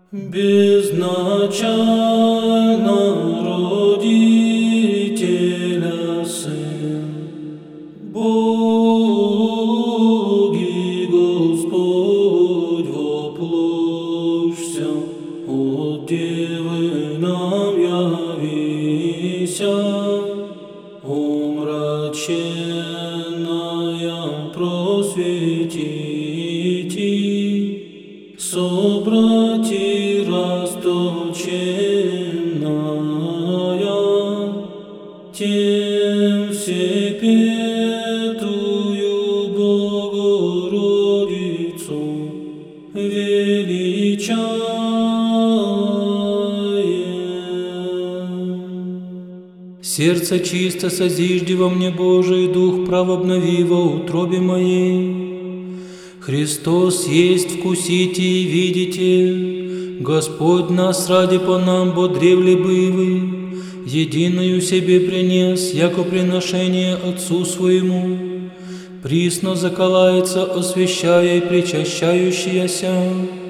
Безначально родителя Сын, Боги Господь воплощся, от Девы нам явися, омраченная просветите, собрати расточенная, тем всепетую Богородицу величаем. Сердце чисто созижди во мне, Божий Дух правобнови во утробе моей. Христос есть, вкусите и видите, Господь нас ради по нам бодревле бы вы, единую себе принес, яко приношение Отцу Своему, присно заколается, освящая и причащающаяся.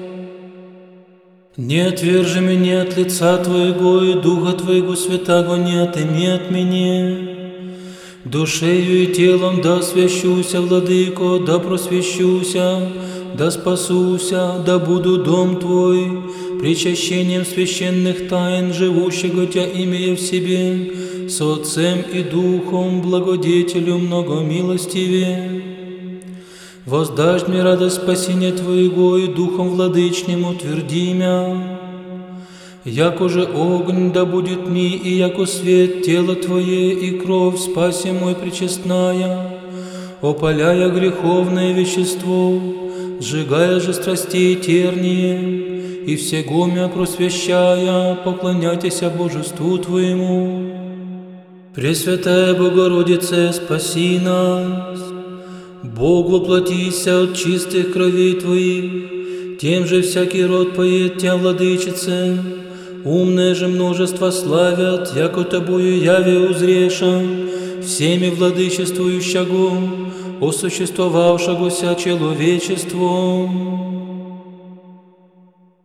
Не отвержи меня от лица Твоего, и Духа Твоего Святаго не отыми от меня. Душею и телом да освящуся, Владыко, да просвещуся, да спасуся, да буду дом Твой, причащением священных тайн, живущего Тя имея в себе, с Отцем и Духом, благодетелю многомилостивее. Воздашь мне радость спасения Твоего, и Духом владычним утверди мя. Яко же огонь да будет ми, и яко свет тело Твое, и кровь спаси мой пречестная, опаляя греховное вещество, сжигая же страстей терние, и всего мя просвящая, поклоняйтеся Божеству Твоему. Пресвятая Богородице, спаси нас. Бог воплотися от чистых кровей Твоих, тем же всякий род поет Тя, Владычице. Умное же множество славят, яко Тобою яве узреша, всеми владычествующего, осуществовавшегося человечеством.